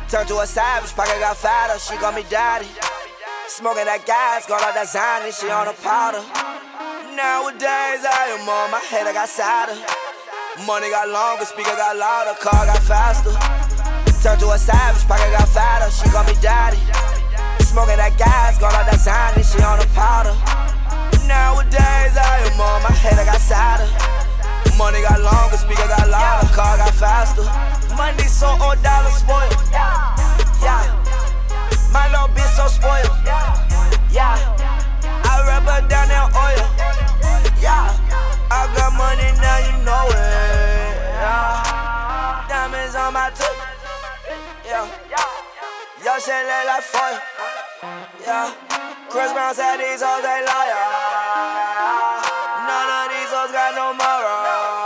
Turned to a savage, pocket got fatter, she call me daddy. Smoking that gas, got all that Zany, she on a powder. Nowadays I am on my head, I got sadder. Money got longer, speaker got louder, car got faster. Turned to a savage, pocket got fatter, she call me daddy. Smoking that gas, got all that Zany, she on a powder. Nowadays I am on my head, I got sadder. Money got longer, speaker got louder, car got faster. Money so old, dollar spoiled. Yeah, my little bitch so spoiled. Yeah, I rub her down in oil. Yeah, I got money now, you know it. Yeah, diamonds on my tooth. Yeah, yo shit look like foil. Yeah, Chris Brown said these hoes ain't loyal. None of these hoes got no moral.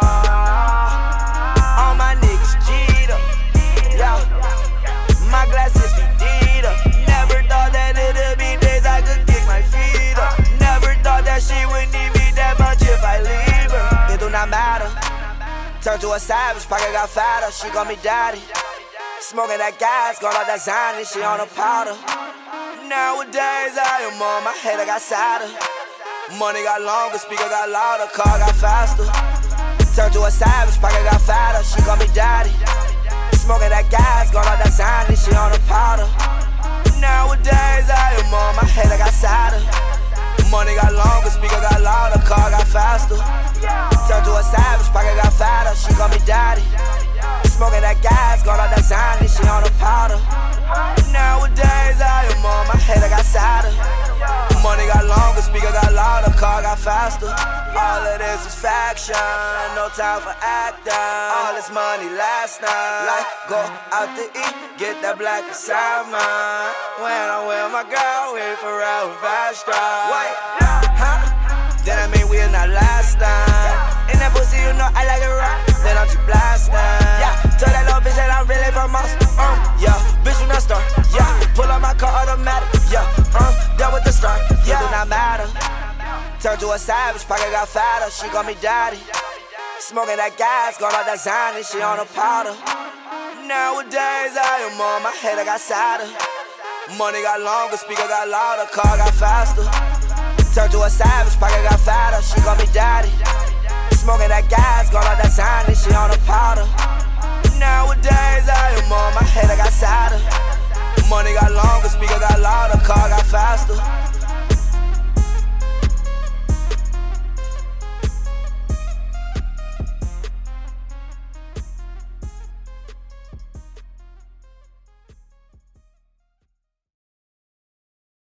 All my niggas cheater. Yeah, my glasses be deed up. Never thought that it'd be days I could kick my feet up. Never thought that she would need me that much if I leave her. It do not matter. Turned to a savage, pocket got fatter, she call me daddy. Smoking that gas, got all that Zany, she on a powder. Nowadays I am on my head, I got sadder. Money got longer, speaker got louder, car got faster. Turned to a savage, pocket got fatter, she call me daddy. Smoking that gas, got all that Zany, she on a powder. Nowadays I am on my head, I got sadder. Money got longer, speaker got louder, car got faster. Turned to a savage, pocket got fatter, she call me daddy. Smoking that gas, got all that Zany, she on a powder. Nowadays I am on my head, I got sadder. Money got longer, speaker got louder, car got faster. All of this is faction, no time for acting. All this money last night, like go out to eat, get that black inside mine. When I'm with my girl, we forever fast drive. Wait, huh? Then I mean we're not last time. In that pussy, you know I like it rock. Then I'm just blasting. Yeah, tell that little bitch that I'm really from us. Yeah, bitch you not star. Yeah, pull up my car automatic. Yeah, done with the start. Yeah, do not matter. Turned to a savage, pocket got fatter, she call me daddy. Smoking that gas, got all that Zany, she on a powder. Nowadays I am on my head, I got sadder. Money got longer, speaker got louder, car got faster. Turned to a savage, pocket got fatter, she call me daddy. Smoking that gas, got all that Zany, she on a powder. Nowadays I am on my head.